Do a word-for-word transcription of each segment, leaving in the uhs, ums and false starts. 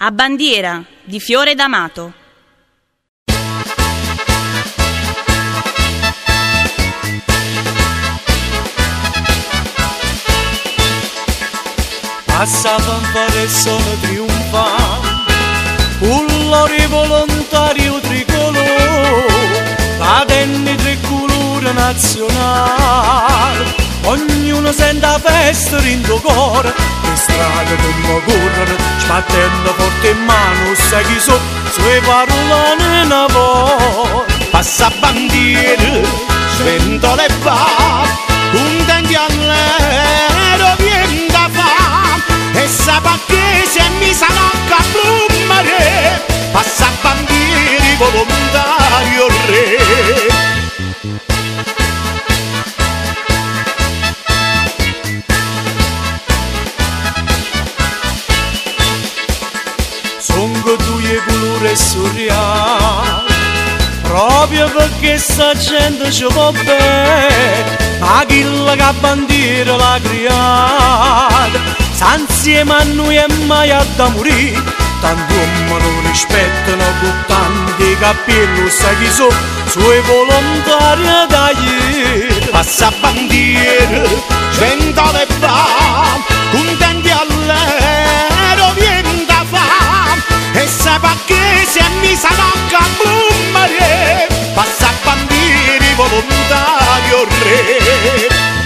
A bandiera di Fiore D'Amato. Passa fanfare sono trionfante, un loro volontario tricolore, la tenne tre colori nazionali, ognuno sente la festa in tuo cuore, le strade come corrono, sbattendo forte in mano, sai chi so, sue parolone in voce. Passa bandiere, sventole e va, contenti all'ero viene da fa, e sa che se mi sarà a plumare, passa bandiere volontario re. Songo due colore surreali, proprio perché sta gente ci va bene, ma chi la bandiera l'ha creata, sta insieme a noi e mai a da morire, tanto uomo non rispettano con tanti capelli, sai chi so, suoi volontari da ieri. Passa bandiera, sventole e va, contenti all'ero viene da fa, e sa che se mi sarà a plumare, passa bandiere volontario re.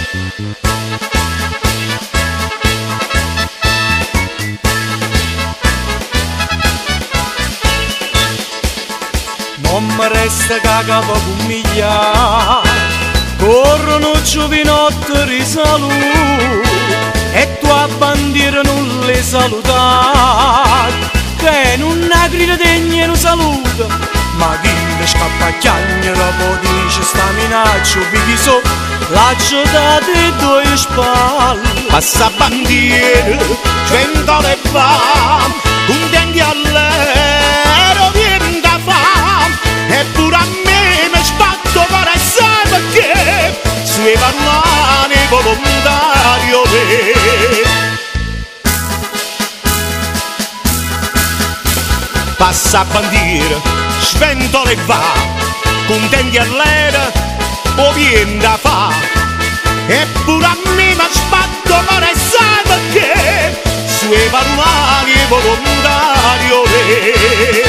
Non mi resta che capo con migliaia, corrono giovinotti risaluti, e tua bandiera non le salutate, che non ha grida degna non saluta, ma chi ne scappa a chiagnere poi dice sta minaccia, vedi so, l'accio da te due spalle. Passa bandiera, sventole e va, contenti all'ero viene da fa, eppure a me mi sbatto per essere perché sue parolane volontario re. Passa bandiera, sventole e va, contenti all'era o viene da fa, eppure a me mi sbatto per essere perché sue parolane volontario re.